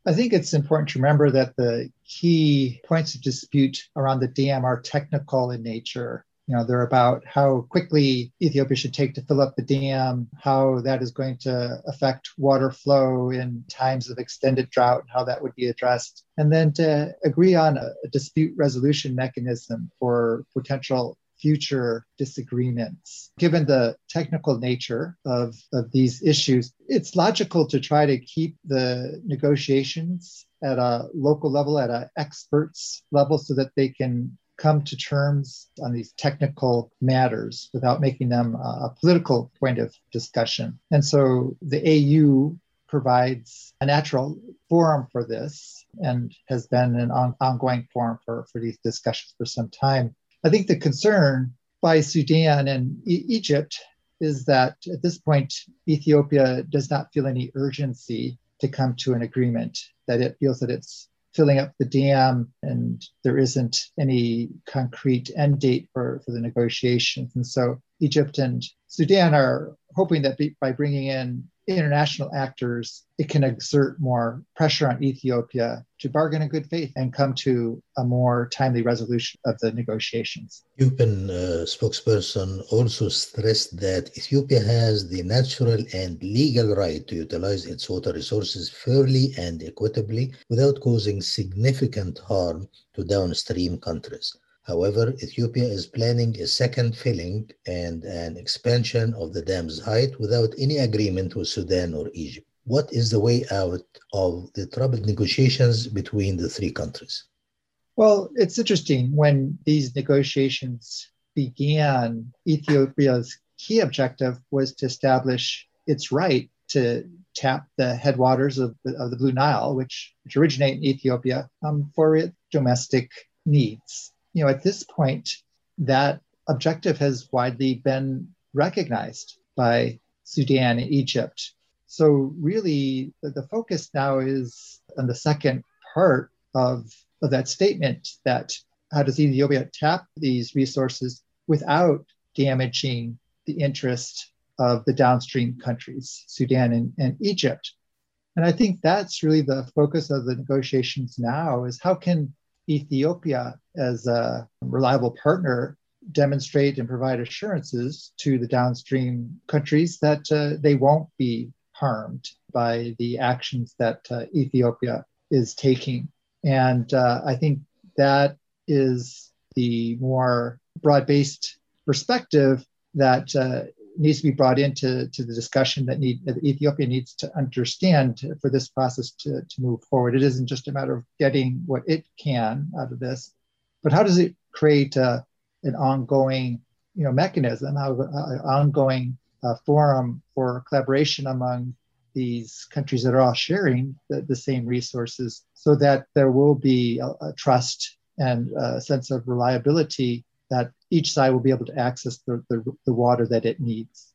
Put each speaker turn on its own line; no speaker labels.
I think it's important to remember that the key points of dispute around the dam are technical in nature. They're about how quickly Ethiopia should take to fill up the dam, how that is going to affect water flow in times of extended drought, how that would be addressed, and then to agree on a dispute resolution mechanism for potential future disagreements. Given the technical nature of these issues, it's logical to try to keep the negotiations at a local level, at an experts level, so that they can come to terms on these technical matters without making them a political point of discussion. And so the AU provides a natural forum for this and has been an ongoing forum for these discussions for some time. I think the concern by Sudan and Egypt is that at this point, Ethiopia does not feel any urgency to come to an agreement, that it feels that it's filling up the dam and there isn't any concrete end date for the negotiations. And so Egypt and Sudan are hoping that by bringing in international actors, it can exert more pressure on Ethiopia to bargain in good faith and come to a more timely resolution of the negotiations.
Ethiopian spokesperson also stressed that Ethiopia has the natural and legal right to utilize its water resources fairly and equitably without causing significant harm to downstream countries. However, Ethiopia is planning a second filling and an expansion of the dam's height without any agreement with Sudan or Egypt. What is the way out of the troubled negotiations between the three countries?
Well, it's interesting. When these negotiations began, Ethiopia's key objective was to establish its right to tap the headwaters of the Blue Nile, which originate in Ethiopia, for its domestic needs. At this point, that objective has widely been recognized by Sudan and Egypt. So really, the focus now is on the second part of that statement, that how does Ethiopia tap these resources without damaging the interest of the downstream countries, Sudan and Egypt. And I think that's really the focus of the negotiations now, is how can Ethiopia, as a reliable partner, demonstrate and provide assurances to the downstream countries that they won't be harmed by the actions that Ethiopia is taking. And I think that is the more broad-based perspective that needs to be brought into the discussion that Ethiopia needs to understand for this process to move forward. It isn't just a matter of getting what it can out of this, but how does it create an ongoing mechanism, an ongoing forum for collaboration among these countries that are all sharing the same resources, so that there will be a trust and a sense of reliability that each side will be able to access the water that it needs.